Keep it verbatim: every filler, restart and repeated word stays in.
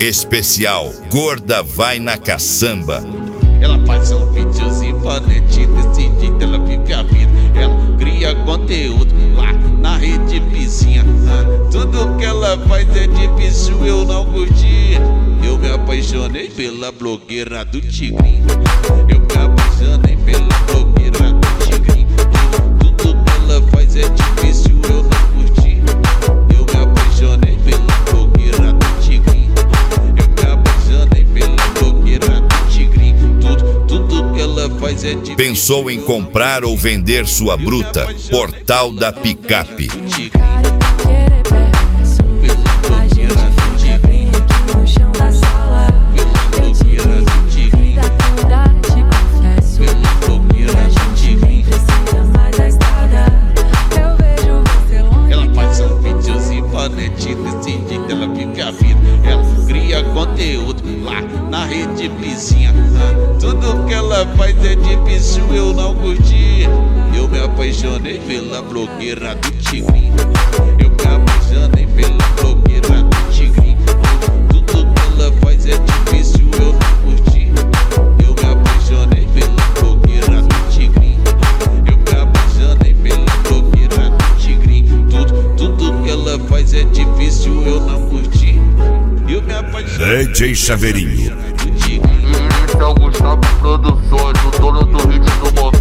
Especial Gorda Vai na Caçamba. Ela faz um vídeos imponente, desse jeito ela vive a vida. Ela cria conteúdo lá na rede vizinha. ah, Tudo que ela faz é difícil eu não curtir. Eu me apaixonei pela blogueira do Tigrinho. Eu me apaixonei pela blogueira do Tigrinho. Tudo que ela faz é difícil eu não curtir. Eu me apaixonei pela blogueira do Tigrinho. Eu me apaixonei pela blogueira do Tigrinho. Tudo, tudo que ela faz é difícil. Pensou em comprar ou vender sua bruta? Portal da Picape. Desse jeito ela vive a vida. Ela cria conteúdo lá na rede vizinha. ah, Tudo que ela faz é difícil eu não curtir. Eu me apaixonei pela blogueira do Tigrinho. Eu me apaixonei pela blogueira do Tigrinho. Tudo que ela faz é difícil eu não curtir. Eu me apaixonei pela blogueira do Tigrinho. Eu me apaixonei pela blogueira do Tigrinho. Tudo, tudo que ela faz é difícil eu não curtir. Eu me apaixonei. D J Chaveirinho. do Tigrinho. Então Gustavo Produções, o dono do hit do momento.